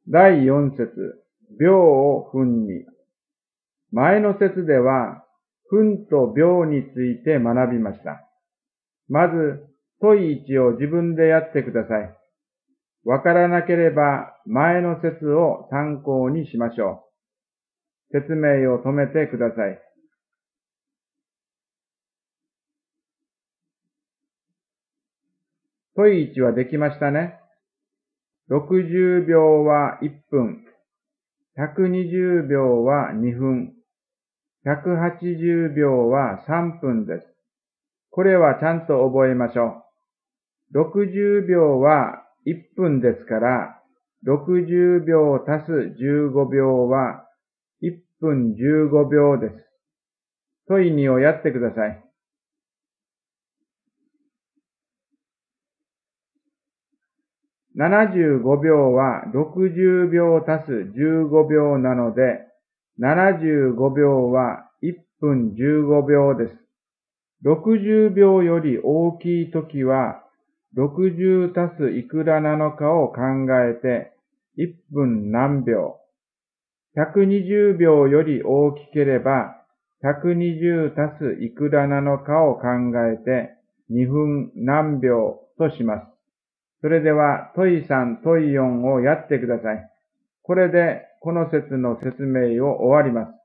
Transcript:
第4節、秒を分に。前の節では、分と秒について学びました。まず、問い1を自分でやってください。わからなければ、前の節を参考にしましょう。説明を止めてください。問い1はできましたね。60秒は1分、120秒は2分、180秒は3分です。これはちゃんと覚えましょう。60秒は1分ですから、60秒足す15秒は1分15秒です。問い2をやってください。75秒は60秒足す15秒なので、75秒は1分15秒です。60秒より大きいときは、60足すいくらなのかを考えて、1分何秒。120秒より大きければ、120足すいくらなのかを考えて、2分何秒とします。それでは、問い3、問い4をやってください。これで、この節の説明を終わります。